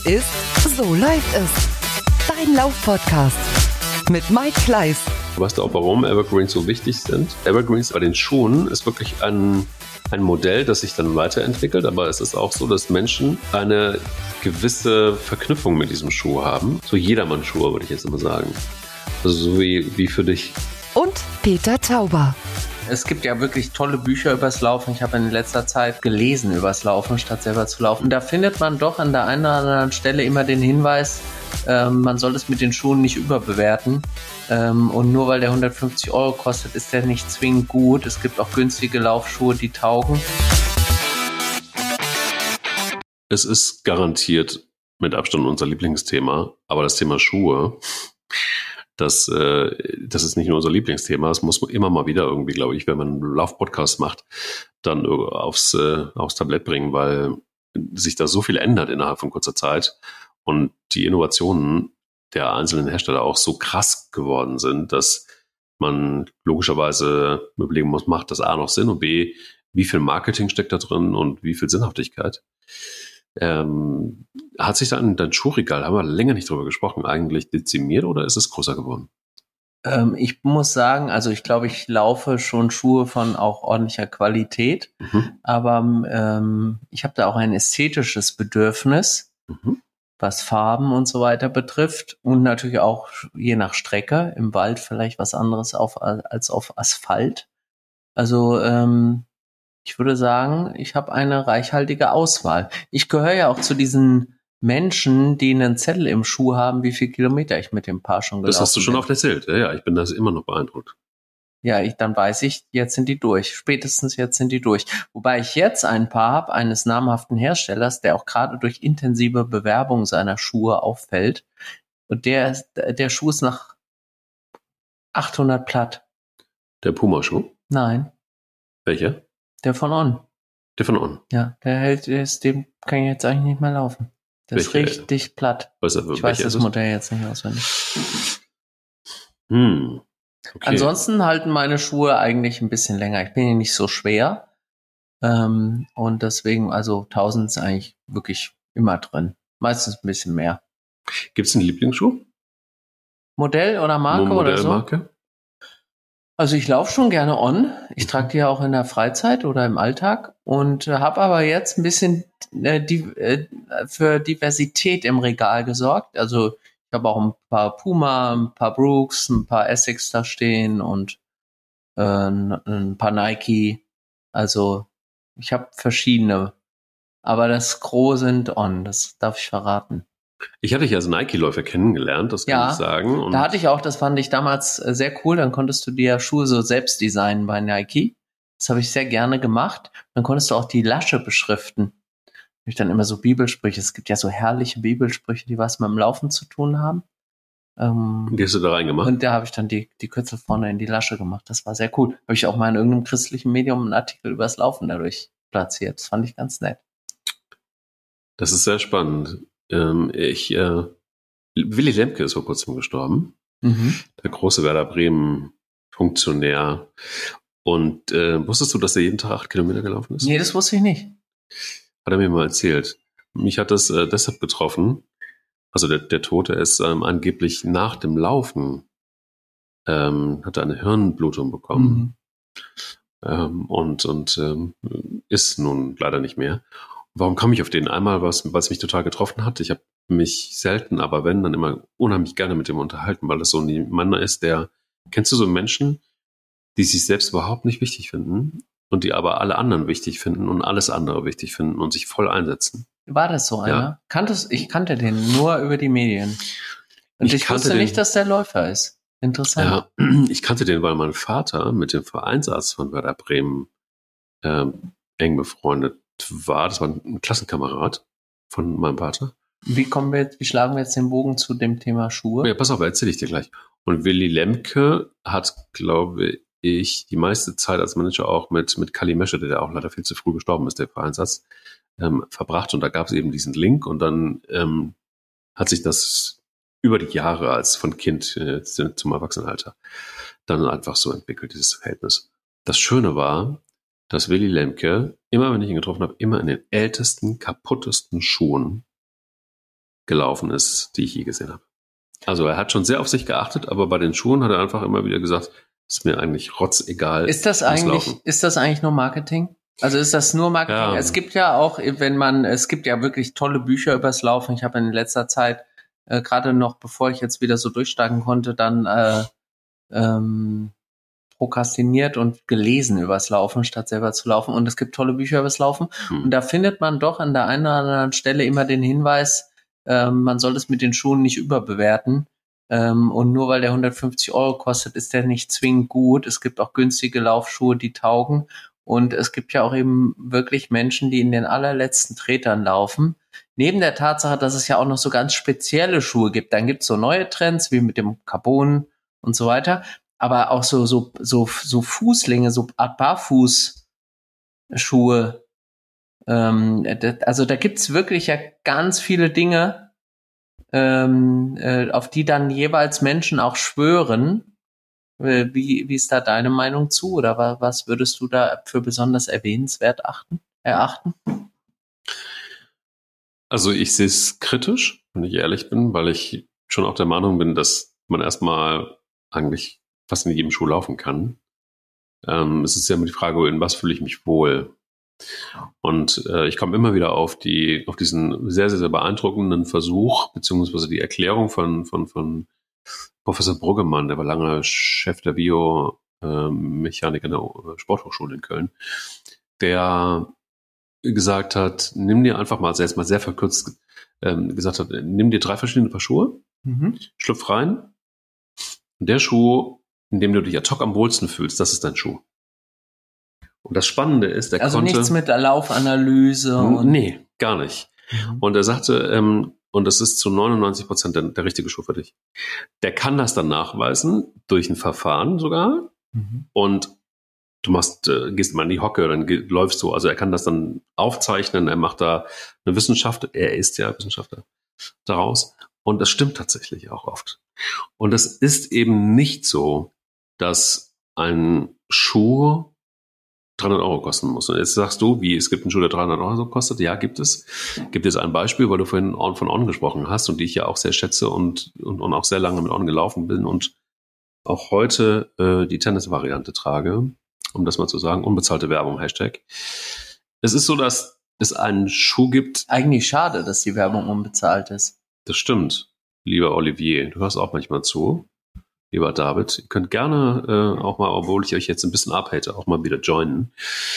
ist So läuft es. Dein Lauf-Podcast mit Mike Kleiss. Weißt du auch, warum Evergreens so wichtig sind? Evergreens bei den Schuhen ist wirklich ein Modell, das sich dann weiterentwickelt, aber es ist auch so, dass Menschen eine gewisse Verknüpfung mit diesem Schuh haben. So Jedermann-Schuhe, würde ich jetzt immer sagen. Also so wie für dich. Und Peter Tauber. Es gibt ja wirklich tolle Bücher übers Laufen. Ich habe in letzter Zeit gelesen übers Laufen, statt selber zu laufen. Da findet man doch an der einen oder anderen Stelle immer den Hinweis, man soll es mit den Schuhen nicht überbewerten. Und nur weil der 150 € kostet, ist der nicht zwingend gut. Es gibt auch günstige Laufschuhe, die taugen. Es ist garantiert mit Abstand unser Lieblingsthema, aber das Thema Schuhe, das ist nicht nur unser Lieblingsthema, es muss immer mal wieder irgendwie, glaube ich, wenn man einen Lauf-Podcast macht, dann aufs Tablett bringen, weil sich da so viel ändert innerhalb von kurzer Zeit und die Innovationen der einzelnen Hersteller auch so krass geworden sind, dass man logischerweise überlegen muss, macht das A noch Sinn und B, wie viel Marketing steckt da drin und wie viel Sinnhaftigkeit. Hat sich dann dein Schuhregal, haben wir länger nicht drüber gesprochen, eigentlich dezimiert oder ist es größer geworden? Ich muss sagen, also ich glaube, ich laufe schon Schuhe von auch ordentlicher Qualität, aber ich habe da auch ein ästhetisches Bedürfnis, was Farben und so weiter betrifft und natürlich auch je nach Strecke, im Wald vielleicht was anderes als auf Asphalt. Also ich würde sagen, ich habe eine reichhaltige Auswahl. Ich gehöre ja auch zu diesen Menschen, die einen Zettel im Schuh haben, wie viel Kilometer ich mit dem Paar schon gelaufen bin. Das hast du schon oft erzählt. Ja, ich bin da immer noch beeindruckt. Ja, dann weiß ich, jetzt sind die durch. Spätestens jetzt sind die durch. Wobei ich jetzt ein Paar habe, eines namhaften Herstellers, der auch gerade durch intensive Bewerbung seiner Schuhe auffällt. Und der Schuh ist nach 800 platt. Der Puma-Schuh? Nein. Welcher? Der von On. Der von On? Ja, dem kann ich jetzt eigentlich nicht mehr laufen. Der ist richtig platt. Ich weiß das Modell jetzt nicht auswendig. Okay. Ansonsten halten meine Schuhe eigentlich ein bisschen länger. Ich bin ja nicht so schwer. Und deswegen, also 1000 ist eigentlich wirklich immer drin. Meistens ein bisschen mehr. Gibt es einen Lieblingsschuh? Modell oder Marke oder so? Marke? Also ich laufe schon gerne On. Ich trage die ja auch in der Freizeit oder im Alltag und habe aber jetzt ein bisschen für Diversität im Regal gesorgt. Also ich habe auch ein paar Puma, ein paar Brooks, ein paar Essex da stehen und ein paar Nike. Also ich habe verschiedene. Aber das Gros sind On, das darf ich verraten. Ich hatte dich als Nike-Läufer kennengelernt, das kann ich sagen. Und da hatte ich auch, das fand ich damals sehr cool, dann konntest du dir Schuhe so selbst designen bei Nike. Das habe ich sehr gerne gemacht. Dann konntest du auch die Lasche beschriften. Ich dann immer so Bibelsprüche, es gibt ja so herrliche Bibelsprüche, die was mit dem Laufen zu tun haben. Die hast du da reingemacht? Und da habe ich dann die Kürzel vorne in die Lasche gemacht. Das war sehr cool. Habe ich auch mal in irgendeinem christlichen Medium einen Artikel übers Laufen dadurch platziert. Das fand ich ganz nett. Das ist sehr spannend. Willy Lemke ist vor kurzem gestorben. Der große Werder Bremen Funktionär. Und wusstest du, dass er jeden Tag 8 Kilometer gelaufen ist? Nee, das wusste ich nicht. Hat er mir mal erzählt. Mich hat das deshalb betroffen. Also der Tote ist angeblich nach dem Laufen hat er eine Hirnblutung bekommen. Und ist nun leider nicht mehr. Warum komme ich auf den? Einmal, was mich total getroffen hat. Ich habe mich selten, aber wenn, dann immer unheimlich gerne mit dem unterhalten, weil das so ein Mann ist, kennst du so Menschen, die sich selbst überhaupt nicht wichtig finden und die aber alle anderen wichtig finden und alles andere wichtig finden und sich voll einsetzen? War das so einer? Ja. Ich kannte den nur über die Medien. Und ich wusste nicht, dass der Läufer ist. Interessant. Ja, ich kannte den, weil mein Vater mit dem Vereinsarzt von Werder Bremen eng befreundet war. Das war ein Klassenkamerad von meinem Vater. Wie schlagen wir jetzt den Bogen zu dem Thema Schuhe? Ja, pass auf, erzähle ich dir gleich. Und Willy Lemke hat, glaube ich, die meiste Zeit als Manager auch mit Kali Mesche, der auch leider viel zu früh gestorben ist, der Vereinsarzt, verbracht. Und da gab es eben diesen Link und dann hat sich das über die Jahre als von Kind zum Erwachsenenalter dann einfach so entwickelt, dieses Verhältnis. Das Schöne war, dass Willy Lemke, immer wenn ich ihn getroffen habe, immer in den ältesten, kaputtesten Schuhen gelaufen ist, die ich je gesehen habe. Also er hat schon sehr auf sich geachtet, aber bei den Schuhen hat er einfach immer wieder gesagt, ist mir eigentlich rotzegal. Ist das eigentlich nur Marketing? Also ist das nur Marketing? Ja. Es gibt ja auch, es gibt ja wirklich tolle Bücher übers Laufen. Ich habe in letzter Zeit, gerade noch, bevor ich jetzt wieder so durchsteigen konnte, dann prokrastiniert und gelesen übers Laufen, statt selber zu laufen. Und es gibt tolle Bücher übers Laufen. Und da findet man doch an der einen oder anderen Stelle immer den Hinweis, man soll es mit den Schuhen nicht überbewerten. Und nur weil der 150 € kostet, ist der nicht zwingend gut. Es gibt auch günstige Laufschuhe, die taugen. Und es gibt ja auch eben wirklich Menschen, die in den allerletzten Tretern laufen. Neben der Tatsache, dass es ja auch noch so ganz spezielle Schuhe gibt. Dann gibt es so neue Trends, wie mit dem Carbon und so weiter. Aber auch so Fußlinge, so Art Barfußschuhe. Also da gibt's wirklich ja ganz viele Dinge, auf die dann jeweils Menschen auch schwören. Wie ist da deine Meinung zu? Oder was würdest du da für besonders erwähnenswert erachten? Also ich sehe es kritisch, wenn ich ehrlich bin, weil ich schon auch der Meinung bin, dass man erstmal eigentlich fast in jedem Schuh laufen kann. Es ist ja immer die Frage, in was fühle ich mich wohl? Und ich komme immer wieder auf diesen sehr, sehr, sehr beeindruckenden Versuch, beziehungsweise die Erklärung von Professor Bruggemann, der war lange Chef der Biomechanik an der Sporthochschule in Köln, der gesagt hat, nimm dir einfach mal, jetzt mal sehr verkürzt gesagt hat, nimm dir 3 verschiedene Paar Schuhe, schlüpf rein, und der Schuh, in dem du dich ad hoc am wohlsten fühlst, das ist dein Schuh. Und das Spannende ist, also nichts mit der Laufanalyse? Nee, gar nicht. Und er sagte, und das ist zu 99% der richtige Schuh für dich. Der kann das dann nachweisen, durch ein Verfahren sogar. Und du gehst mal in die Hocke, dann läufst du. Also er kann das dann aufzeichnen, er macht da eine Wissenschaft, er ist ja Wissenschaftler daraus. Und das stimmt tatsächlich auch oft. Und es ist eben nicht so, dass ein Schuh 300 € kosten muss. Und jetzt sagst du, es gibt einen Schuh, der 300 € kostet? Ja, gibt es. Gibt es ein Beispiel, weil du vorhin von On gesprochen hast und die ich ja auch sehr schätze und auch sehr lange mit On gelaufen bin und auch heute die Tennis-Variante trage, um das mal zu sagen, unbezahlte Werbung, Hashtag. Es ist so, dass es einen Schuh gibt. Eigentlich schade, dass die Werbung unbezahlt ist. Das stimmt, lieber Olivier. Du hörst auch manchmal zu. Lieber David, ihr könnt gerne auch mal, obwohl ich euch jetzt ein bisschen abhate, auch mal wieder joinen.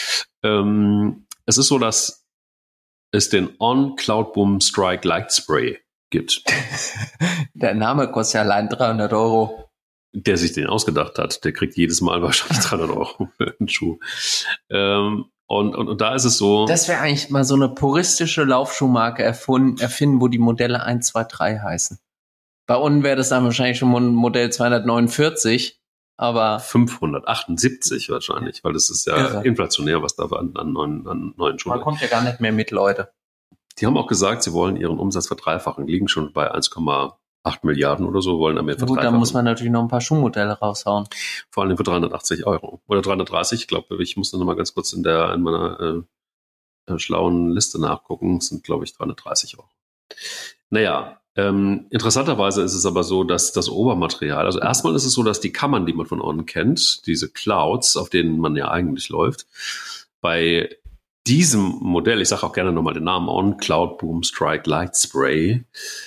Es ist so, dass es den On Cloudboom Strike Light Spray gibt. Der Name kostet ja allein 300 €. Der sich den ausgedacht hat, der kriegt jedes Mal wahrscheinlich 300 € für einen Schuh. Und da ist es so. Das wäre eigentlich mal so eine puristische Laufschuhmarke erfinden, wo die Modelle 1, 2, 3 heißen. Bei uns wäre das dann wahrscheinlich schon ein Modell 249, aber 578 wahrscheinlich, weil das ist ja inflationär, was da an neuen Schuhen. Man kommt ja gar nicht mehr mit, Leute. Die haben auch gesagt, sie wollen ihren Umsatz verdreifachen, liegen schon bei 1,8 Milliarden oder so, wollen damit verdreifachen. Gut, dann muss man natürlich noch ein paar Schuhmodelle raushauen. Vor allem für 380 € oder 330, ich glaube, ich muss dann noch mal ganz kurz in meiner schlauen Liste nachgucken, das sind, glaube ich, 330 €. Naja, interessanterweise ist es aber so, dass das Obermaterial, also erstmal ist es so, dass die Kammern, die man von On kennt, diese Clouds, auf denen man ja eigentlich läuft, bei diesem Modell, ich sage auch gerne nochmal den Namen On Cloudboom Strike Light Spray,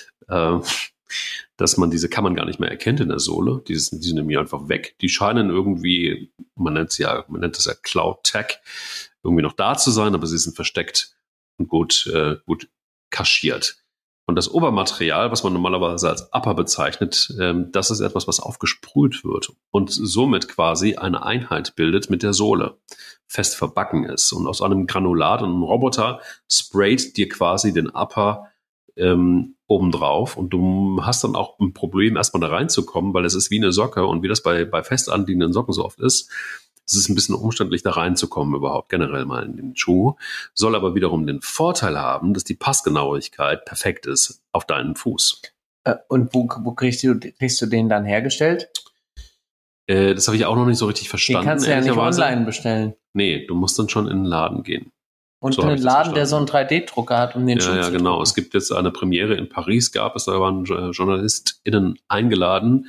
dass man diese Kammern gar nicht mehr erkennt in der Sohle. Die sind nämlich einfach weg. Die scheinen irgendwie, man nennt das ja Cloud Tech, irgendwie noch da zu sein, aber sie sind versteckt und gut kaschiert. Und das Obermaterial, was man normalerweise als Upper bezeichnet, das ist etwas, was aufgesprüht wird und somit quasi eine Einheit bildet mit der Sohle, fest verbacken ist. Und aus einem Granulat und einem Roboter sprayt dir quasi den Upper obendrauf und du hast dann auch ein Problem, erstmal da reinzukommen, weil es ist wie eine Socke und wie das bei fest anliegenden Socken so oft ist, es ist ein bisschen umständlich, da reinzukommen überhaupt, generell mal in den Schuh, soll aber wiederum den Vorteil haben, dass die Passgenauigkeit perfekt ist auf deinen Fuß. Und wo kriegst du den dann hergestellt? Das habe ich auch noch nicht so richtig verstanden. Den kannst du ja nicht online bestellen. Nee, du musst dann schon in den Laden gehen. Und einen Laden, der so einen 3D-Drucker hat, um den Schuh zu drucken. Ja, genau. Es gibt jetzt eine Premiere in Paris, da waren JournalistInnen eingeladen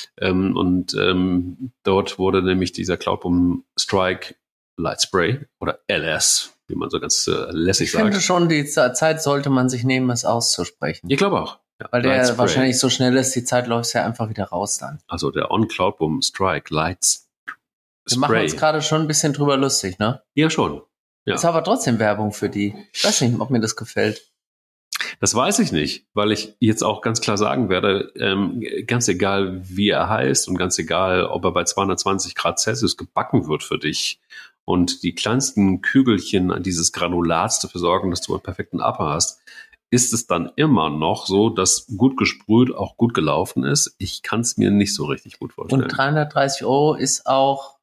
dort wurde nämlich dieser Cloudboom Strike Light Spray oder LS, wie man so ganz lässig sagt. Ich finde schon, die Zeit sollte man sich nehmen, es auszusprechen. Ich glaube auch. Ja, weil der wahrscheinlich so schnell ist, die Zeit läuft ja einfach wieder raus dann. Also der On Cloudboom Strike Light Spray. Wir machen uns gerade schon ein bisschen drüber lustig, ne? Ja, schon. Ja. Ist aber trotzdem Werbung für die. Ich weiß nicht, ob mir das gefällt. Das weiß ich nicht, weil ich jetzt auch ganz klar sagen werde, ganz egal wie er heißt und ganz egal, ob er bei 220 Grad Celsius gebacken wird für dich und die kleinsten Kügelchen an dieses Granulats dafür sorgen, dass du einen perfekten Upper hast, ist es dann immer noch so, dass gut gesprüht auch gut gelaufen ist. Ich kann es mir nicht so richtig gut vorstellen. Und 330 € ist auch,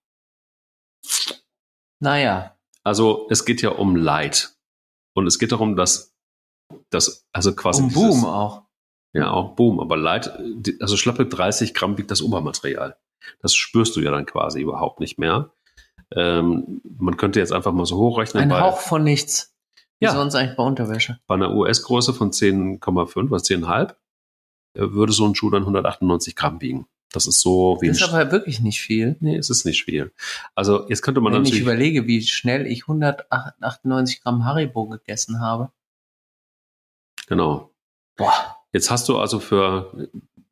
naja. Also es geht ja um Light und es geht darum, dass also quasi um Boom auch. Ja, auch Boom, aber Light, also schlappe 30 Gramm wiegt das Obermaterial. Das spürst du ja dann quasi überhaupt nicht mehr. Man könnte jetzt einfach mal so hochrechnen. Ein Hauch von nichts. Wie Ja. sonst eigentlich bei Unterwäsche. Bei einer US-Größe von 10,5 oder 10,5 würde so ein Schuh dann 198 Gramm wiegen. Das ist so wie das ist aber wirklich nicht viel. Nee, es ist nicht viel. Also jetzt könnte man Wenn natürlich... ich überlege, wie schnell ich 198 Gramm Haribo gegessen habe. Genau. Boah. Jetzt hast du also für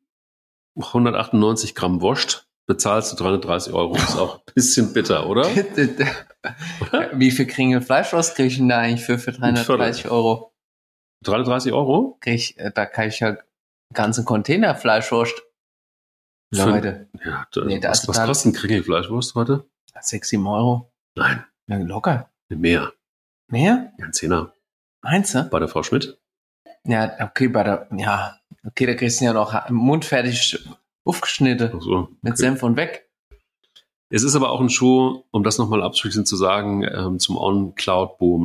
198 Gramm Wurst bezahlst du 330 €. Das ist auch ein bisschen bitter, oder? Wie viel Kringel Fleischwurst kriege ich denn da eigentlich für 330 €? 330 €? Da kann ich ja einen ganzen Container Fleischwurst. Leute. Ja, was kostet ein Kringel Fleischwurst heute? 6, 7 €. Nein. Ja, locker. Mehr. Mehr? Ja, ein Zehner. Meinst du? Bei der Frau Schmidt? Ja, okay, da kriegst du ja noch mundfertig aufgeschnitten. Ach so, okay. Mit Senf und weg. Es ist aber auch ein Schuh, um das nochmal abschließend zu sagen, zum On Cloudboom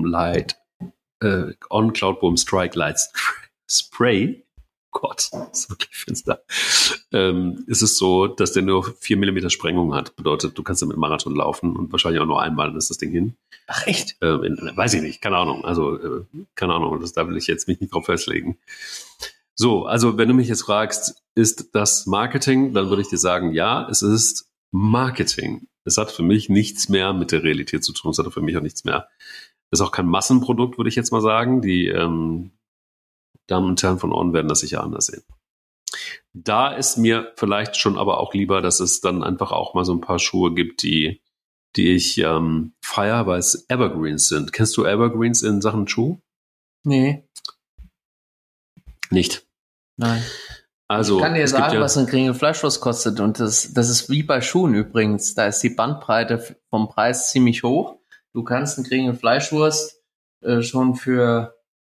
Strike Light Spray. Gott, das ist wirklich finster. Es ist so, dass der nur 4 mm Sprengung hat. Bedeutet, du kannst damit Marathon laufen und wahrscheinlich auch nur einmal, dann ist das Ding hin. Ach, echt? Weiß ich nicht, keine Ahnung. Also, keine Ahnung, da will ich jetzt mich nicht drauf festlegen. So, also wenn du mich jetzt fragst, ist das Marketing, dann würde ich dir sagen, ja, es ist Marketing. Es hat für mich nichts mehr mit der Realität zu tun. Es hat für mich auch nichts mehr. Es ist auch kein Massenprodukt, würde ich jetzt mal sagen. Die Damen und Herren von On werden das sicher anders sehen. Da ist mir vielleicht schon aber auch lieber, dass es dann einfach auch mal so ein paar Schuhe gibt, die ich feiere, weil es Evergreens sind. Kennst du Evergreens in Sachen Schuh? Nee. Nicht? Nein. Also, ich kann dir sagen, was ein Kringel Fleischwurst kostet. Und das ist wie bei Schuhen übrigens. Da ist die Bandbreite vom Preis ziemlich hoch. Du kannst einen Kringel Fleischwurst schon für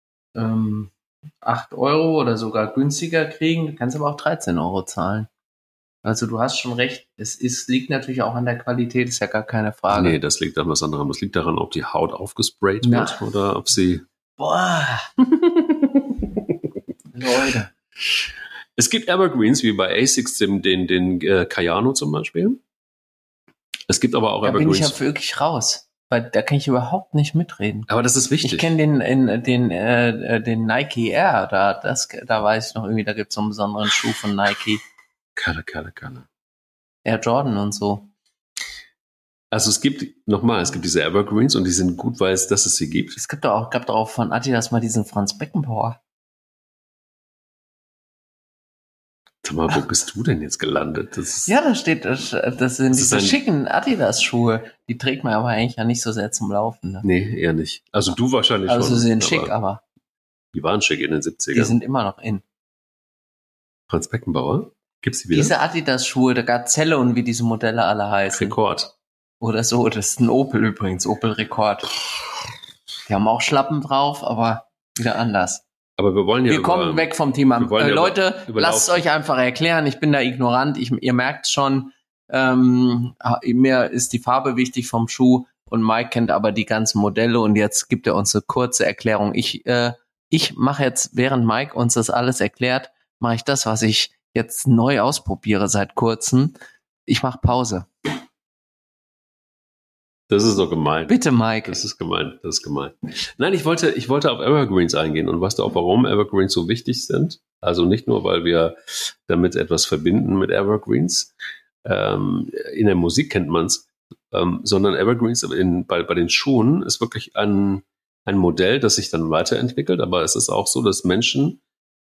8 € oder sogar günstiger kriegen. Du kannst aber auch 13 € zahlen. Also du hast schon recht. Es liegt natürlich auch an der Qualität, ist ja gar keine Frage. Nee, das liegt an was anderem. Das liegt daran, ob die Haut aufgesprayt wird oder ob sie... Boah. Leute. Es gibt Evergreens, wie bei ASICS, den Kayano zum Beispiel. Es gibt aber auch Evergreens. Da bin ich ja wirklich raus. Weil da kann ich überhaupt nicht mitreden. Aber das ist wichtig. Ich kenne den Nike Air, da weiß ich noch irgendwie, da gibt es so einen besonderen Schuh von Nike. Keine. Air Jordan und so. Also es gibt diese Evergreens und die sind gut, weil dass es sie gibt. Es gab doch auch von Adidas mal diesen Franz Beckenbauer. Sag mal, wo bist du denn jetzt gelandet? Ja, da steht, das sind diese schicken Adidas-Schuhe. Die trägt man aber eigentlich ja nicht so sehr zum Laufen. Ne? Nee, eher nicht. Also du wahrscheinlich schon. Also sie sind aber schick, aber... Die waren schick in den 70ern. Die sind immer noch in. Franz Beckenbauer? Gibt's die wieder? Diese Adidas-Schuhe, der Gazelle und wie diese Modelle alle heißen. Rekord. Oder so, das ist ein Opel übrigens, Opel Rekord. Die haben auch Schlappen drauf, aber wieder anders. Aber wir wollen ja Wir kommen weg vom Thema. Leute, lasst es euch einfach erklären. Ich bin da ignorant. Ihr merkt schon, mir ist die Farbe wichtig vom Schuh und Mike kennt aber die ganzen Modelle und jetzt gibt er uns eine kurze Erklärung. Ich mache jetzt, während Mike uns das alles erklärt, mache ich das, was ich jetzt neu ausprobiere seit kurzem. Ich mache Pause. Das ist doch gemein. Bitte, Mike. Das ist gemein. Nein, ich wollte auf Evergreens eingehen. Und weißt du auch, warum Evergreens so wichtig sind? Also nicht nur, weil wir damit etwas verbinden mit Evergreens. In der Musik kennt man es. Sondern Evergreens bei den Schuhen ist wirklich ein Modell, das sich dann weiterentwickelt. Aber es ist auch so, dass Menschen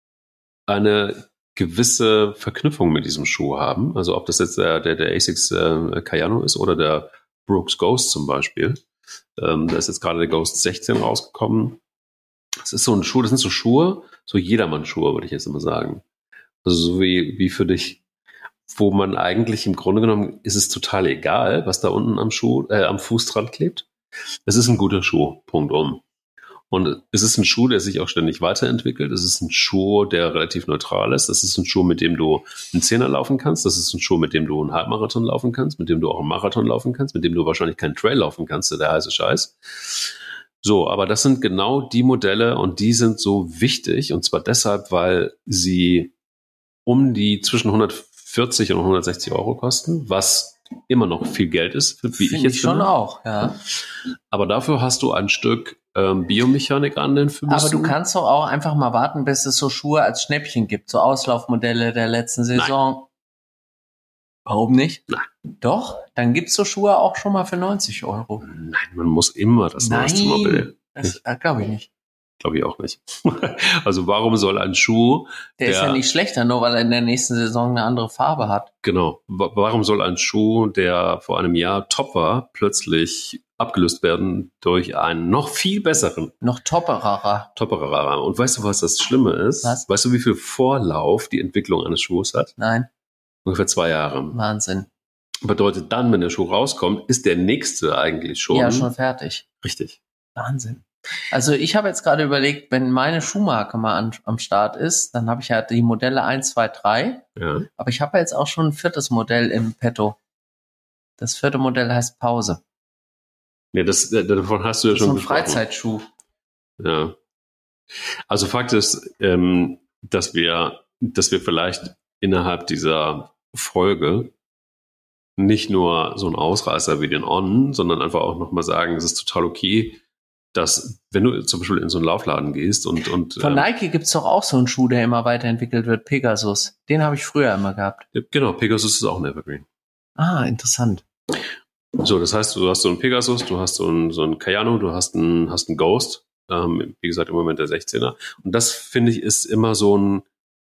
eine gewisse Verknüpfung mit diesem Schuh haben. Also ob das jetzt der Asics Kayano ist oder der Brooks Ghost zum Beispiel. Da ist jetzt gerade der Ghost 16 rausgekommen. Das ist so ein Schuh, das sind so Schuhe, so Jedermann-Schuhe, würde ich jetzt immer sagen. Also so wie für dich, wo man eigentlich im Grunde genommen ist es total egal, was da unten am Fuß dran klebt. Es ist ein guter Schuh, Punkt um. Und es ist ein Schuh, der sich auch ständig weiterentwickelt. Es ist ein Schuh, der relativ neutral ist. Es ist ein Schuh, mit dem du einen Zehner laufen kannst. Das ist ein Schuh, mit dem du einen Halbmarathon laufen kannst, mit dem du auch einen Marathon laufen kannst, mit dem du wahrscheinlich keinen Trail laufen kannst, der heiße Scheiß. So, aber das sind genau die Modelle und die sind so wichtig. Und zwar deshalb, weil sie um die zwischen 140 und 160 Euro kosten, was immer noch viel Geld ist, wie ich jetzt schon finde. auch, ja. Aber dafür hast du ein Stück Biomechanik an den Füßen. Aber du kannst doch auch einfach mal warten, bis es so Schuhe als Schnäppchen gibt, so Auslaufmodelle der letzten Saison. Nein. Warum nicht? Nein. Doch, dann gibt's so Schuhe auch schon mal für 90 Euro. Nein, man muss immer das neueste Modell. Das glaube ich nicht. Glaube ich auch nicht. Also warum soll ein Schuh... Der ist ja nicht schlechter, nur weil er in der nächsten Saison eine andere Farbe hat. Genau. Warum soll ein Schuh, der vor einem Jahr top war, plötzlich abgelöst werden durch einen noch viel besseren? Noch topperer. Und weißt du, was das Schlimme ist? Was? Weißt du, wie viel Vorlauf die Entwicklung eines Schuhs hat? Nein. Ungefähr 2 Jahre. Wahnsinn. Bedeutet dann, wenn der Schuh rauskommt, ist der nächste eigentlich schon... Ja, schon fertig. Richtig. Wahnsinn. Also ich habe jetzt gerade überlegt, wenn meine Schuhmarke mal am Start ist, dann habe ich ja die Modelle 1, 2, 3. Ja. Aber ich habe ja jetzt auch schon ein 4. Modell im Petto. Das 4. Modell heißt Pause. Ja, davon hast du ja schon gesprochen. So ein Freizeitschuh. Ja. Also Fakt ist, dass wir vielleicht innerhalb dieser Folge nicht nur so ein Ausreißer wie den On, sondern einfach auch nochmal sagen, es ist total okay, dass, wenn du zum Beispiel in so einen Laufladen gehst und von Nike gibt's doch auch so einen Schuh, der immer weiterentwickelt wird, Pegasus. Den habe ich früher immer gehabt. Genau, Pegasus ist auch ein Evergreen. Ah, interessant. So, das heißt, du hast so einen Pegasus, du hast so einen Kayano, du hast einen Ghost, wie gesagt, im Moment der 16er. Und das, finde ich, ist immer so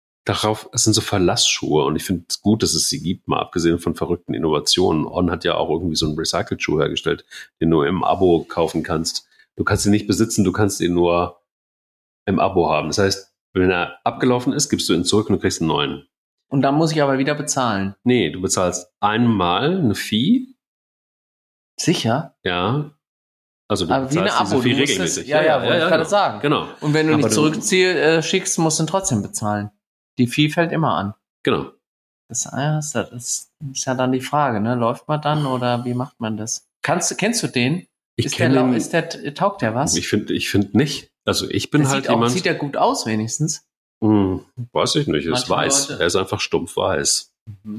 es sind so Verlassschuhe und ich finde es gut, dass es sie gibt, mal abgesehen von verrückten Innovationen. On hat ja auch irgendwie so einen Recycled-Schuh hergestellt, den du im Abo kaufen kannst. Du kannst ihn nicht besitzen, du kannst ihn nur im Abo haben. Das heißt, wenn er abgelaufen ist, gibst du ihn zurück und du kriegst einen neuen. Und dann muss ich aber wieder bezahlen. Nee, du bezahlst einmal eine Fee. Sicher? Ja. Also du aber wie eine bezahlst Abo, diese Fee regelmäßig. Ja, wollte ich gerade sagen. Genau. Und wenn du nicht zurückschickst, musst du ihn trotzdem bezahlen. Die Fee fällt immer an. Genau. Das ist ja dann die Frage, ne? Läuft man dann oder wie macht man das? Kennst du den? Taugt der was? Ich finde nicht. Also ich bin halt jemand... Sieht der gut aus wenigstens? Weiß ich nicht. Er ist weiß. Leute. Er ist einfach stumpf weiß. Mhm.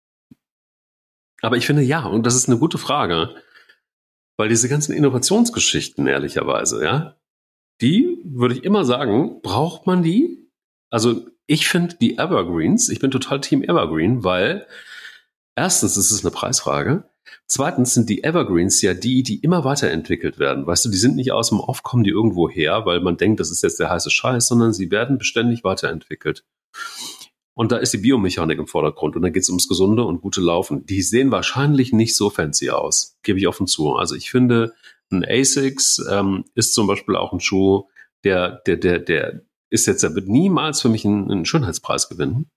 Aber ich finde, ja, und das ist eine gute Frage, weil diese ganzen Innovationsgeschichten, ehrlicherweise, ja, die, würde ich immer sagen, braucht man die? Also ich finde die Evergreens, ich bin total Team Evergreen, weil erstens ist es eine Preisfrage, zweitens sind die Evergreens ja die immer weiterentwickelt werden. Weißt du, die sind nicht aus dem Off, kommen die irgendwo her, weil man denkt, das ist jetzt der heiße Scheiß, sondern sie werden beständig weiterentwickelt. Und da ist die Biomechanik im Vordergrund und da geht es ums gesunde und gute Laufen. Die sehen wahrscheinlich nicht so fancy aus, gebe ich offen zu. Also ich finde, ein Asics ist zum Beispiel auch ein Schuh, der ist jetzt, der wird niemals für mich einen Schönheitspreis gewinnen.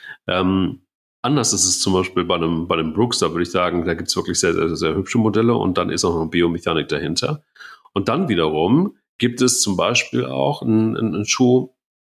Anders ist es zum Beispiel bei einem Brooks, da würde ich sagen, da gibt es wirklich sehr, sehr, sehr hübsche Modelle und dann ist auch noch Biomechanik dahinter. Und dann wiederum gibt es zum Beispiel auch einen Schuh,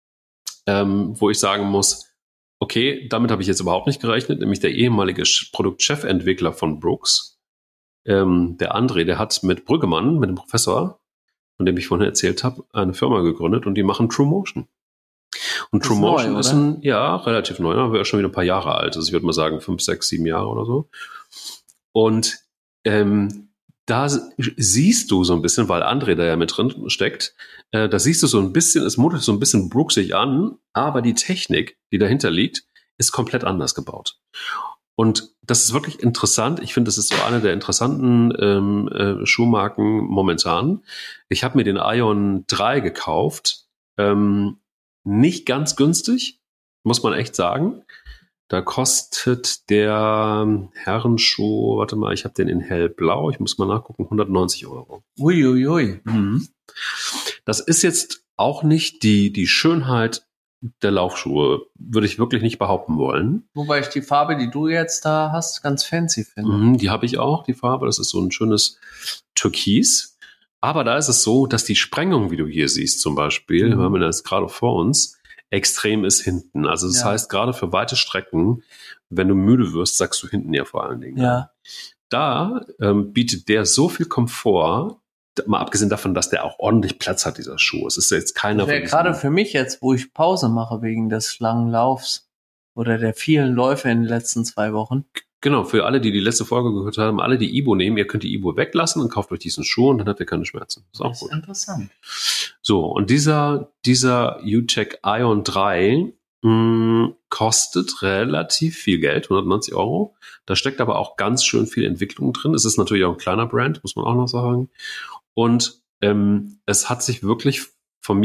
wo ich sagen muss, okay, damit habe ich jetzt überhaupt nicht gerechnet, nämlich der ehemalige Produktchefentwickler von Brooks, der André, der hat mit Brüggemann, mit dem Professor, von dem ich vorhin erzählt habe, eine Firma gegründet und die machen True Motion. Und True Motion ist relativ neu, aber schon wieder ein paar Jahre alt. Also ich würde mal sagen 5, 6, 7 Jahre oder so. Und da siehst du so ein bisschen, weil André da ja mit drin steckt, da siehst du so ein bisschen, es mutet so ein bisschen brooksig an, aber die Technik, die dahinter liegt, ist komplett anders gebaut. Und das ist wirklich interessant. Ich finde, das ist so eine der interessanten Schuhmarken momentan. Ich habe mir den Ion 3 gekauft. Nicht ganz günstig, muss man echt sagen. Da kostet der Herrenschuh, warte mal, ich habe den in hellblau, ich muss mal nachgucken, 190 €. Uiuiui. Mhm. Das ist jetzt auch nicht die Schönheit der Laufschuhe, würde ich wirklich nicht behaupten wollen. Wobei ich die Farbe, die du jetzt da hast, ganz fancy finde. Mhm, die habe ich auch, die Farbe, das ist so ein schönes Türkis. Aber da ist es so, dass die Sprengung, wie du hier siehst zum Beispiel, wir haben das gerade vor uns, extrem ist hinten. Also das heißt, gerade für weite Strecken, wenn du müde wirst, sagst du hinten ja vor allen Dingen. Ja. Da bietet der so viel Komfort, mal abgesehen davon, dass der auch ordentlich Platz hat, dieser Schuh. Es ist jetzt keiner Das gerade für mich jetzt, wo ich Pause mache wegen des langen Laufs oder der vielen Läufe in den letzten 2 Wochen. Genau, für alle, die letzte Folge gehört haben, alle, die Ibo nehmen, ihr könnt die Ibo weglassen und kauft euch diesen Schuh und dann habt ihr keine Schmerzen. Das ist auch gut. Interessant. So, und dieser U-Tech Ion 3 kostet relativ viel Geld, 190 €. Da steckt aber auch ganz schön viel Entwicklung drin. Es ist natürlich auch ein kleiner Brand, muss man auch noch sagen. Und es hat sich wirklich vom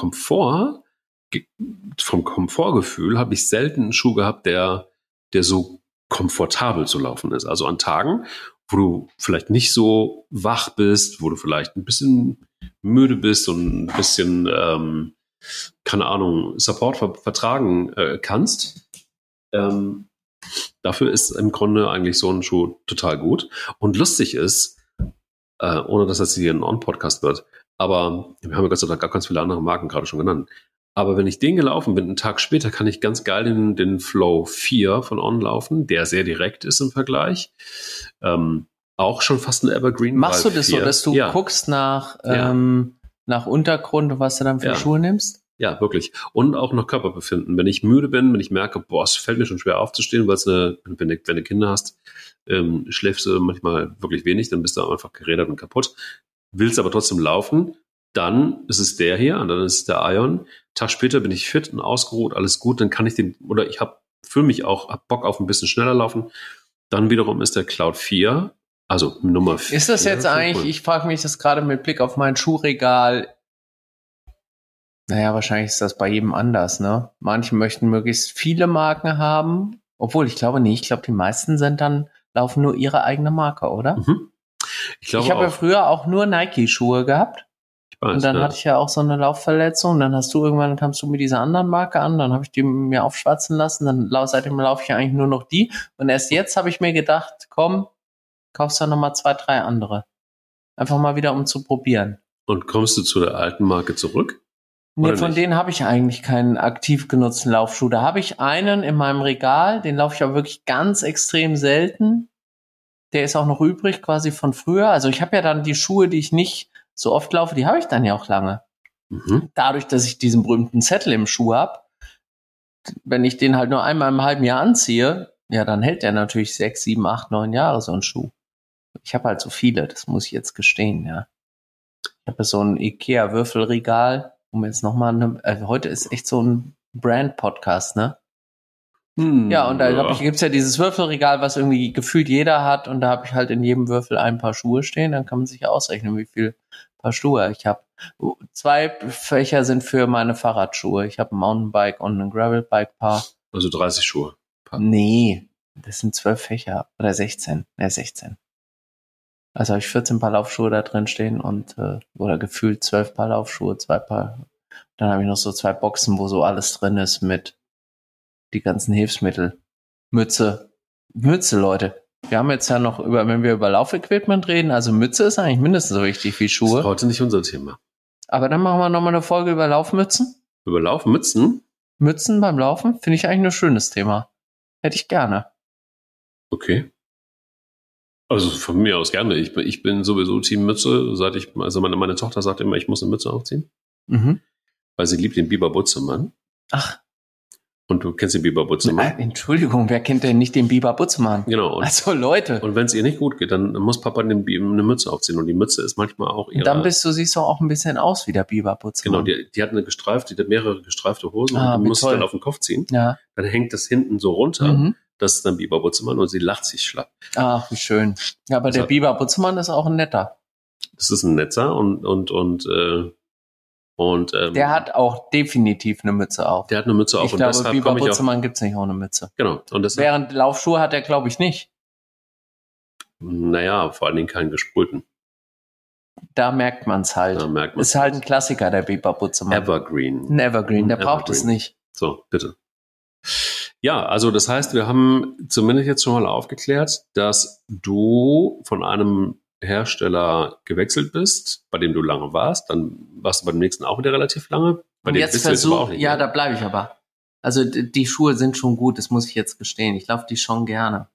Komfortgefühl habe ich selten einen Schuh gehabt, der so komfortabel zu laufen ist. Also an Tagen, wo du vielleicht nicht so wach bist, wo du vielleicht ein bisschen müde bist und ein bisschen, keine Ahnung, Support vertragen kannst. Dafür ist im Grunde eigentlich so ein Schuh total gut. Und lustig ist, ohne dass das hier ein On-Podcast wird, aber wir haben ja Gott sei Dank gar ganz viele andere Marken gerade schon genannt. Aber wenn ich den gelaufen bin, einen Tag später, kann ich ganz geil den Flow 4 von On laufen, der sehr direkt ist im Vergleich. Auch schon fast ein Evergreen. Machst du das 4. So, dass du guckst nach Untergrund und was du dann für Schuhe nimmst? Ja, wirklich. Und auch nach Körperbefinden. Wenn ich müde bin, wenn ich merke, boah, es fällt mir schon schwer aufzustehen, weil wenn du Kinder hast, schläfst du manchmal wirklich wenig, dann bist du einfach gerädert und kaputt. Willst aber trotzdem laufen, dann ist es der hier und dann ist es der Ion. Tag später bin ich fit und ausgeruht, alles gut, dann kann ich hab Bock auf ein bisschen schneller laufen. Dann wiederum ist der Cloud 4, also Nummer 4. Ist das jetzt eigentlich, ich frage mich das gerade mit Blick auf mein Schuhregal, naja, wahrscheinlich ist das bei jedem anders, ne? Manche möchten möglichst viele Marken haben, obwohl ich glaube nicht, die meisten laufen nur ihre eigene Marke, oder? Mhm. Ich habe ja früher auch nur Nike-Schuhe gehabt. Und dann hatte ich ja auch so eine Laufverletzung. Dann kamst du mit dieser anderen Marke an. Dann habe ich die mir aufschwatzen lassen. Seitdem laufe ich ja eigentlich nur noch die. Und erst jetzt habe ich mir gedacht, komm, kaufst du nochmal 2, 3 andere. Einfach mal wieder, um zu probieren. Und kommst du zu der alten Marke zurück? Nee, von denen habe ich eigentlich keinen aktiv genutzten Laufschuh. Da habe ich einen in meinem Regal. Den laufe ich aber wirklich ganz extrem selten. Der ist auch noch übrig quasi von früher. Also ich habe ja dann die Schuhe, die ich nicht so oft laufe, die habe ich dann ja auch lange. Mhm. Dadurch, dass ich diesen berühmten Zettel im Schuh habe, wenn ich den halt nur einmal im halben Jahr anziehe, ja, dann hält der natürlich 6, 7, 8, 9 Jahre, so ein Schuh. Ich habe halt so viele, das muss ich jetzt gestehen, ja. Ich habe so ein Ikea-Würfelregal, jetzt nochmal heute ist echt so ein Brand-Podcast, ne? Ja, und da gibt's ja dieses Würfelregal, was irgendwie gefühlt jeder hat, und da habe ich halt in jedem Würfel ein paar Schuhe stehen, dann kann man sich ausrechnen, wie viel Paar Schuhe ich habe. 2 Fächer sind für meine Fahrradschuhe. Ich habe ein Mountainbike und ein Gravelbike-Paar. Also 30 Schuhe. Nee, das sind 12 Fächer oder 16. Ja, 16. Also habe ich 14 Paar Laufschuhe da drin stehen und oder gefühlt 12 Paar Laufschuhe, 2 Paar. Dann habe ich noch so 2 Boxen, wo so alles drin ist mit die ganzen Hilfsmittel. Mütze, Leute. Wir haben jetzt ja noch wenn wir über Laufequipment reden, also Mütze ist eigentlich mindestens so wichtig wie Schuhe. Das ist heute nicht unser Thema. Aber dann machen wir nochmal eine Folge über Laufmützen. Über Laufmützen? Mützen beim Laufen finde ich eigentlich ein schönes Thema. Hätte ich gerne. Okay. Also von mir aus gerne. Ich bin sowieso Team Mütze, also meine Tochter sagt immer, ich muss eine Mütze aufziehen. Mhm. Weil sie liebt den Biber Butzemann. Ach. Und du kennst den Biber Butzemann? Entschuldigung, wer kennt denn nicht den Biber Butzemann? Genau. Also Leute. Und wenn es ihr nicht gut geht, dann muss Papa dem Biber eine Mütze aufziehen. Und die Mütze ist manchmal auch ihre... Und dann siehst du auch ein bisschen aus wie der Biber Butzemann. Genau, die hat die hat mehrere gestreifte Hosen und die muss sie dann auf den Kopf ziehen. Ja. Dann hängt das hinten so runter. Das ist dann Biber Butzemann und sie lacht sich schlapp. Ach, wie schön. Ja, aber der Biber Butzemann ist auch ein netter. Das ist ein Netzer und der hat auch definitiv eine Mütze auf. Der hat eine Mütze auf. Ich glaube, Biber Butzemann gibt's nicht ohne Mütze. Genau. Und während Laufschuhe hat er, glaube ich, nicht. Naja, vor allen Dingen keinen gesprühten. Da merkt man's halt. Ist halt ein Klassiker, der Biber Butzemann. Evergreen. Ein Evergreen, der braucht es nicht. So, bitte. Ja, also das heißt, wir haben zumindest jetzt schon mal aufgeklärt, dass du von einem Hersteller gewechselt bist, bei dem du lange warst, dann warst du beim nächsten auch wieder relativ lange. Bei und jetzt ja, da bleibe ich aber. Also die Schuhe sind schon gut, das muss ich jetzt gestehen. Ich laufe die schon gerne.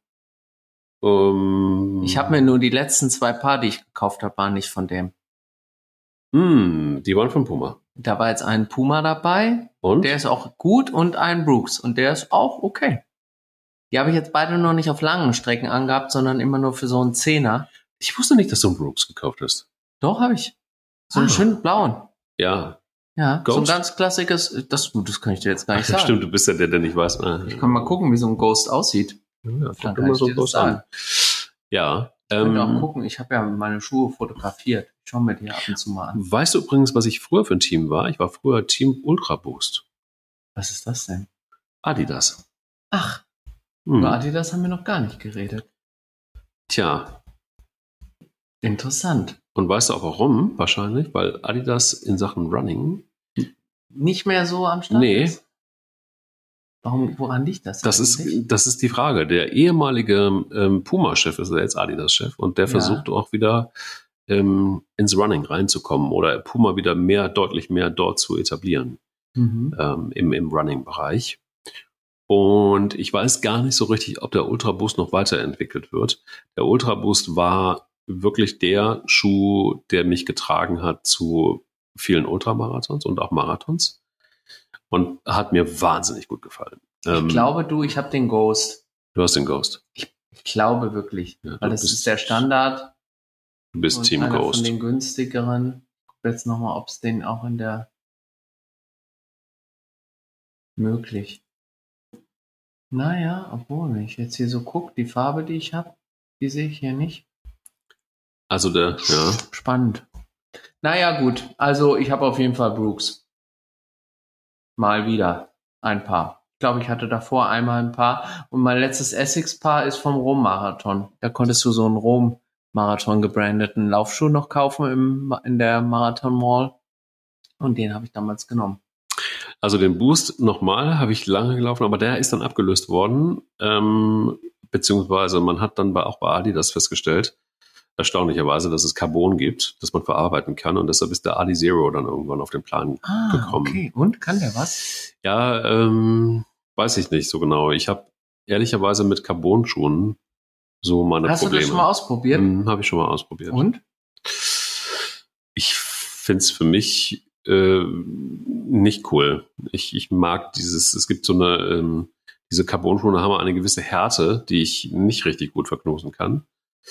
Ich habe mir nur die letzten 2 Paar, die ich gekauft habe, waren nicht von dem. Die waren von Puma. Da war jetzt ein Puma dabei. Und? Der ist auch gut und ein Brooks. Und der ist auch okay. Die habe ich jetzt beide noch nicht auf langen Strecken angehabt, sondern immer nur für so einen 10er. Ich wusste nicht, dass du einen Brooks gekauft hast. Doch, habe ich. So einen schönen blauen. Ja. Ja, Ghost? so ein ganz klassisches, das kann ich dir jetzt gar nicht sagen. Stimmt, du bist ja der nicht weiß. Ich kann mal gucken, wie so ein Ghost aussieht. Ja, dann kann ich dir das sagen. Ja. Ich könnte auch gucken, ich habe ja meine Schuhe fotografiert. Ich schaue mir die ab und zu mal an. Weißt du übrigens, was ich früher für ein Team war? Ich war früher Team Ultra Boost. Was ist das denn? Adidas. Ach, über Adidas haben wir noch gar nicht geredet. Tja. Interessant. Und weißt du auch warum? Wahrscheinlich, weil Adidas in Sachen Running nicht mehr so am Start ist? Woran liegt das? Das ist die Frage. Der ehemalige Puma-Chef ist jetzt Adidas-Chef und der versucht auch wieder ins Running reinzukommen oder Puma wieder deutlich mehr dort zu etablieren im Running-Bereich. Und ich weiß gar nicht so richtig, ob der Ultra Boost noch weiterentwickelt wird. Der Ultra Boost war wirklich der Schuh, der mich getragen hat zu vielen Ultramarathons und auch Marathons und hat mir wahnsinnig gut gefallen. Ich glaube, ich habe den Ghost. Du hast den Ghost. Ich glaube wirklich, ja, weil das ist der Standard. Du bist Team einer Ghost. Von den günstigeren. Ich gucke jetzt nochmal, ob es den auch in der möglich. Naja, obwohl, wenn ich jetzt hier so gucke, die Farbe, die ich habe, die sehe ich hier nicht. Also Spannend. Naja, gut. Also ich habe auf jeden Fall Brooks. Mal wieder ein Paar. Ich glaube, ich hatte davor einmal ein Paar. Und mein letztes Essex-Paar ist vom Rom-Marathon. Da konntest du so einen Rom-Marathon gebrandeten Laufschuh noch kaufen in der Marathon Mall. Und den habe ich damals genommen. Also den Boost nochmal habe ich lange gelaufen, aber der ist dann abgelöst worden. Beziehungsweise man hat dann auch bei Adidas festgestellt, erstaunlicherweise, dass es Carbon gibt, das man verarbeiten kann. Und deshalb ist der Adi Zero dann irgendwann auf den Plan gekommen. Okay. Und? Kann der was? Ja, weiß ich nicht so genau. Ich habe ehrlicherweise mit Carbon-Schuhen so meine Probleme. Hast du das schon mal ausprobiert? Habe ich schon mal ausprobiert. Und? Ich finde es für mich nicht cool. Ich mag es gibt so diese Carbon-Schuhe haben eine gewisse Härte, die ich nicht richtig gut verknoten kann.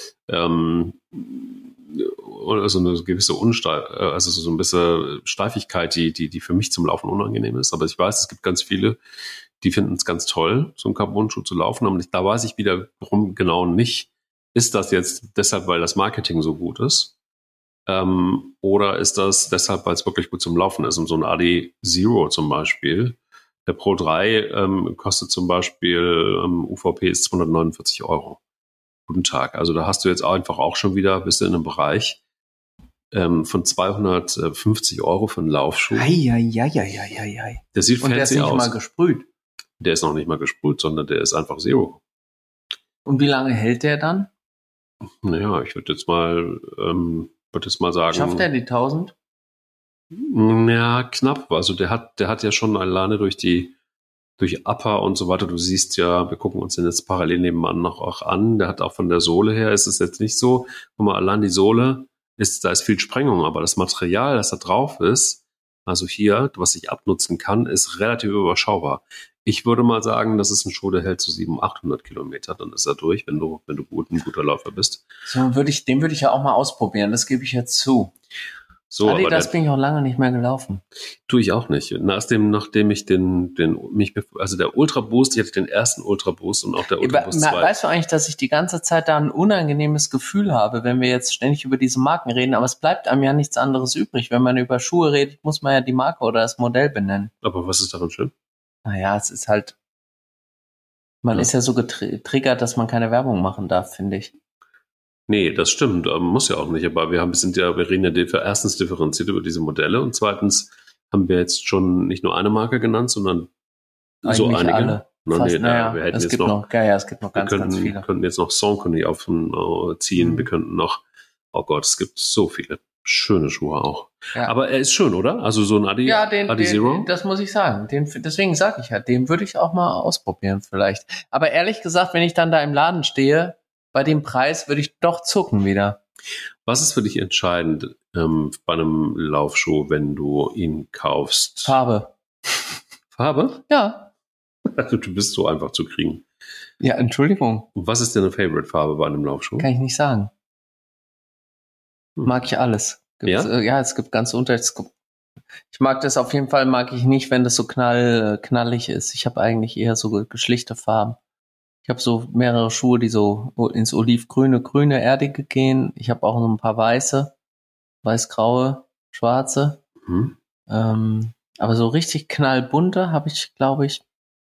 Oder so eine gewisse also so ein bisschen Steifigkeit, die für mich zum Laufen unangenehm ist. Aber ich weiß, es gibt ganz viele, die finden es ganz toll, so einen Carbon-Schuh zu laufen. Aber da weiß ich wiederum genau nicht, ist das jetzt deshalb, weil das Marketing so gut ist? Oder ist das deshalb, weil es wirklich gut zum Laufen ist? Und so ein Adi Zero zum Beispiel, der Pro 3 kostet zum Beispiel, UVP ist 249 €. Guten Tag. Also da hast du jetzt einfach auch schon wieder bist du in einem Bereich von 250 € für einen Laufschuh. Der sieht fancy aus. Und der ist nicht mal gesprüht. Der ist noch nicht mal gesprüht, sondern der ist einfach Zero. Und wie lange hält der dann? Naja, ich würde jetzt mal sagen. Schafft er die 1000? Ja, knapp. Also der hat ja schon alleine durch Upper und so weiter, du siehst ja, wir gucken uns den jetzt parallel nebenan noch auch an, der hat auch von der Sohle her, ist es jetzt nicht so, guck mal, allein die Sohle, da ist viel Sprengung, aber das Material, das da drauf ist, also hier, was ich abnutzen kann, ist relativ überschaubar. Ich würde mal sagen, das ist ein Schuh, der hält so 700, 800 Kilometer, dann ist er durch, wenn du ein guter Läufer bist. So den würde ich ja auch mal ausprobieren, das gebe ich jetzt zu. So, Adidas bin ich auch lange nicht mehr gelaufen. Tue ich auch nicht. Nachdem ich also der Ultra Boost, ich hatte den ersten Ultra Boost und auch der Ultra Boost 2. Weißt du eigentlich, dass ich die ganze Zeit da ein unangenehmes Gefühl habe, wenn wir jetzt ständig über diese Marken reden, aber es bleibt einem ja nichts anderes übrig. Wenn man über Schuhe redet, muss man ja die Marke oder das Modell benennen. Aber was ist daran schön? Naja, es ist halt, man ist ja so getriggert, dass man keine Werbung machen darf, finde ich. Nee, das stimmt, muss ja auch nicht, aber wir reden ja erstens differenziert über diese Modelle und zweitens haben wir jetzt schon nicht nur eine Marke genannt, sondern eigentlich so einige. Alle. Wir hätten es gibt noch ganz viele. Wir könnten jetzt noch Saucony ziehen, wir könnten noch, oh Gott, es gibt so viele schöne Schuhe auch. Ja. Aber er ist schön, oder? Also so ein Adi Zero? Das muss ich sagen. Deswegen sage ich ja, den würde ich auch mal ausprobieren vielleicht. Aber ehrlich gesagt, wenn ich dann da im Laden stehe, bei dem Preis würde ich doch zucken wieder. Was ist für dich entscheidend bei einem Laufschuh, wenn du ihn kaufst? Farbe. Farbe? Ja. Also du bist so einfach zu kriegen. Ja, Entschuldigung. Und was ist denn eine Favorite-Farbe bei einem Laufschuh? Kann ich nicht sagen. Mag ich alles. Ja, es gibt ganz unterschiedliche. Ich mag das auf jeden Fall, mag ich nicht, wenn das so knallig ist. Ich habe eigentlich eher so geschlichte Farben. Ich habe so mehrere Schuhe, die so ins olivgrüne, erdige gehen. Ich habe auch noch ein paar weiße, weiß-graue, schwarze. Mhm. Aber so richtig knallbunte habe ich, glaube ich,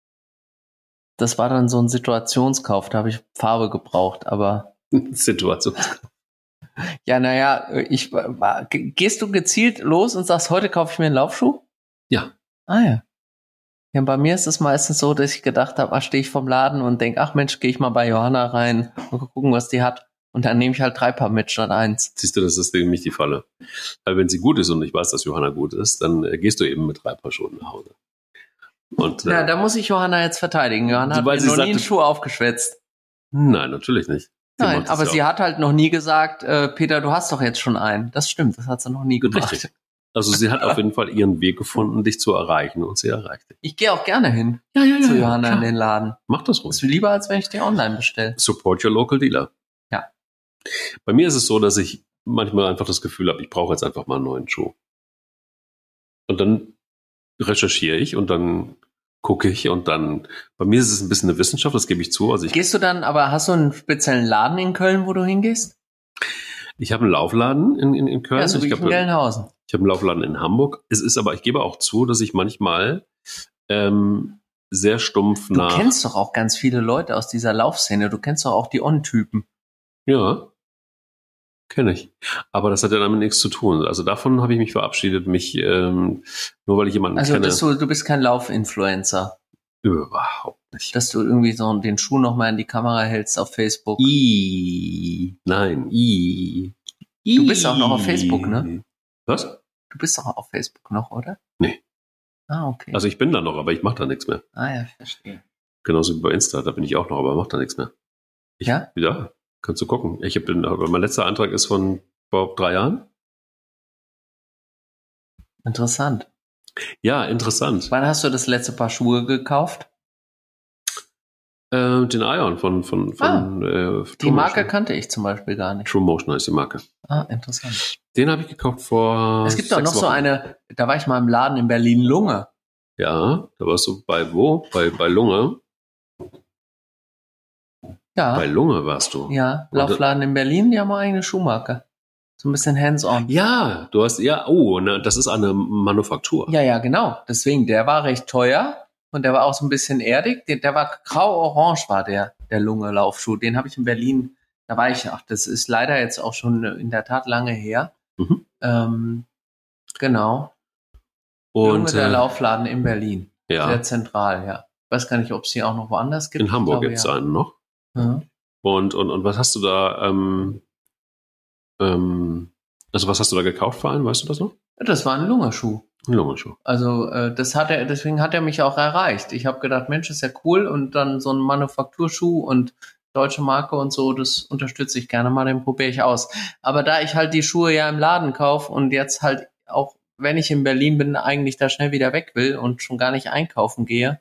das war dann so ein Situationskauf, da habe ich Farbe gebraucht, aber... Situationskauf. Ja, naja, gehst du gezielt los und sagst, heute kaufe ich mir einen Laufschuh? Ja. Ah ja. Ja, bei mir ist es meistens so, dass ich gedacht habe, stehe ich vom Laden und denke, ach Mensch, gehe ich mal bei Johanna rein und gucken, was die hat. Und dann nehme ich halt 3 Paar mit statt 1. Siehst du, das ist nämlich die Falle. Weil wenn sie gut ist und ich weiß, dass Johanna gut ist, dann gehst du eben mit 3 Paar Schuhen nach Hause. Und, ja, da muss ich Johanna jetzt verteidigen. Johanna hat mir noch nie einen Schuh aufgeschwätzt. Nein, natürlich nicht. Nein, aber sie hat halt noch nie gesagt, Peter, du hast doch jetzt schon einen. Das stimmt, das hat sie noch nie gemacht. Richtig. Also sie hat auf jeden Fall ihren Weg gefunden, dich zu erreichen und sie erreicht dich. Ich gehe auch gerne hin zu Johanna in den Laden. Mach das ruhig. Das ist lieber, als wenn ich dir online bestelle. Support your local dealer. Ja. Bei mir ist es so, dass ich manchmal einfach das Gefühl habe, ich brauche jetzt einfach mal einen neuen Schuh. Und dann recherchiere ich und dann gucke ich und dann, bei mir ist es ein bisschen eine Wissenschaft, das gebe ich zu. Also gehst du dann, aber hast du einen speziellen Laden in Köln, wo du hingehst? Ich habe einen Laufladen in Köln. Ja, so wie ich in Gelnhausen. Ich habe einen Laufladen in Hamburg. Es ist aber, ich gebe auch zu, dass ich manchmal sehr stumpf Du kennst doch auch ganz viele Leute aus dieser Laufszene. Du kennst doch auch die On-Typen. Ja, kenne ich. Aber das hat ja damit nichts zu tun. Also davon habe ich mich verabschiedet, nur weil ich jemanden kenne. Also du bist kein Laufinfluencer. Überhaupt nicht. Dass du irgendwie so den Schuh nochmal in die Kamera hältst auf Facebook. Nein. Du bist auch noch auf Facebook, ne? Was? Du bist doch auf Facebook noch, oder? Nee. Ah, okay. Also ich bin da noch, aber ich mache da nichts mehr. Ah ja, verstehe. Genauso wie bei Insta, da bin ich auch noch, aber mache da nichts mehr. Ja? Ja, kannst du gucken. Mein letzter Eintrag ist von vor 3 Jahren. Interessant. Ja, interessant. Wann hast du das letzte Paar Schuhe gekauft? Den Ion von die Marke kannte ich zum Beispiel gar nicht. True Motion heißt die Marke. Ah, interessant. Den habe ich gekauft vor Es gibt doch noch Wochen. So eine, da war ich mal im Laden in Berlin, Lunge. Ja, da warst du bei wo? Bei Lunge? Ja. Bei Lunge warst du. Ja, Laufladen in Berlin, die haben auch eigene Schuhmarke. So ein bisschen hands-on. Ja, das ist eine Manufaktur. Ja, genau. Deswegen, der war recht teuer und der war auch so ein bisschen erdig. Der war grau-orange, war der Lunge-Laufschuh. Den habe ich in Berlin, da war ich, das ist leider jetzt auch schon in der Tat lange her. Mhm. Genau. Und Lunge, der Laufladen in Berlin. Ja. Sehr zentral, ja. Weiß gar nicht, ob es hier auch noch woanders gibt. In Hamburg gibt es einen noch. Mhm. Und was hast du da, also was hast du da gekauft für einen, weißt du das noch? Das war ein Lungerschuh. Ein Lungerschuh. Also deswegen hat er mich auch erreicht. Ich habe gedacht, Mensch, ist ja cool und dann so ein Manufakturschuh und deutsche Marke und so, das unterstütze ich gerne mal, den probiere ich aus. Aber da ich halt die Schuhe ja im Laden kaufe und jetzt halt auch, wenn ich in Berlin bin, eigentlich da schnell wieder weg will und schon gar nicht einkaufen gehe,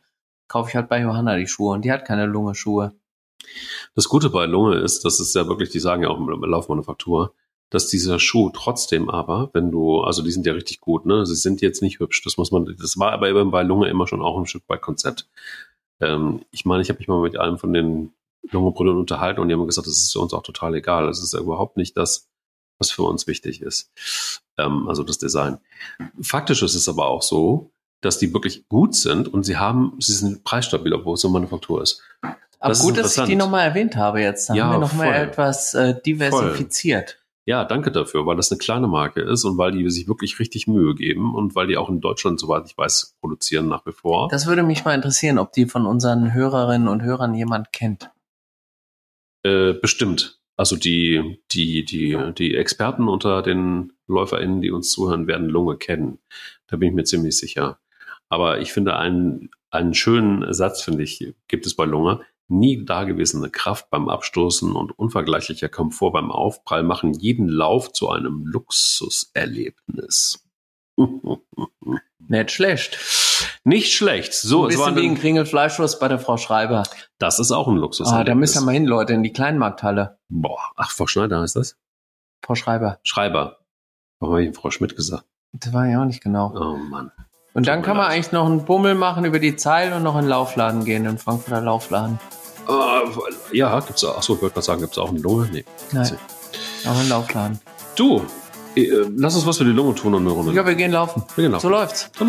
kaufe ich halt bei Johanna die Schuhe und die hat keine Lunge-Schuhe. Das Gute bei Lunge ist, das ist ja wirklich, die sagen ja auch im Laufmanufaktur, dass dieser Schuh trotzdem aber, wenn du, also die sind ja richtig gut, ne? Sie sind jetzt nicht hübsch, das war aber eben bei Lunge immer schon auch ein Stück weit Konzept. Ich meine, ich habe mich mal mit einem von den Lungenbrüdern unterhalten und die haben gesagt, das ist für uns auch total egal. Das ist ja überhaupt nicht das, was für uns wichtig ist. Also das Design. Faktisch ist es aber auch so, dass die wirklich gut sind und sie sind preisstabil, obwohl es eine Manufaktur ist. Aber gut, dass ich die nochmal erwähnt habe jetzt. Da haben wir nochmal etwas diversifiziert. Ja, danke dafür, weil das eine kleine Marke ist und weil die sich wirklich richtig Mühe geben und weil die auch in Deutschland, soweit ich weiß, produzieren nach wie vor. Das würde mich mal interessieren, ob die von unseren Hörerinnen und Hörern jemand kennt. Bestimmt. Also die Experten unter den LäuferInnen, die uns zuhören, werden Lunge kennen. Da bin ich mir ziemlich sicher. Aber ich finde, einen schönen Satz, finde ich, gibt es bei Lunge. Nie dagewesene Kraft beim Abstoßen und unvergleichlicher Komfort beim Aufprall machen jeden Lauf zu einem Luxuserlebnis. Nicht schlecht. Nicht schlecht. So, ein bisschen wie ein Kringelfleischwurst bei der Frau Schreiber. Das ist auch ein Luxuserlebnis. Da müssen wir mal hin, Leute, in die Kleinmarkthalle. Frau Schneider heißt das? Frau Schreiber. Warum habe ich Frau Schmidt gesagt? Das war ja auch nicht genau. Oh Mann. Und dann kann man eigentlich noch einen Bummel machen über die Zeil und noch in den Laufladen gehen, in den Frankfurter Laufladen. Ja, gibt's auch. Achso, ich wollte gerade sagen, gibt's auch eine Lunge? Nee. Nein, auch einen Laufladen. Du, lass uns was für die Lunge tun und eine Runde. Ja, wir gehen laufen. So läuft's. So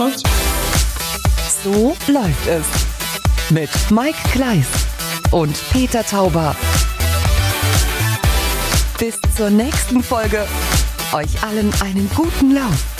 läuft es. Mit Mike Kleiss und Peter Tauber. Bis zur nächsten Folge. Euch allen einen guten Lauf.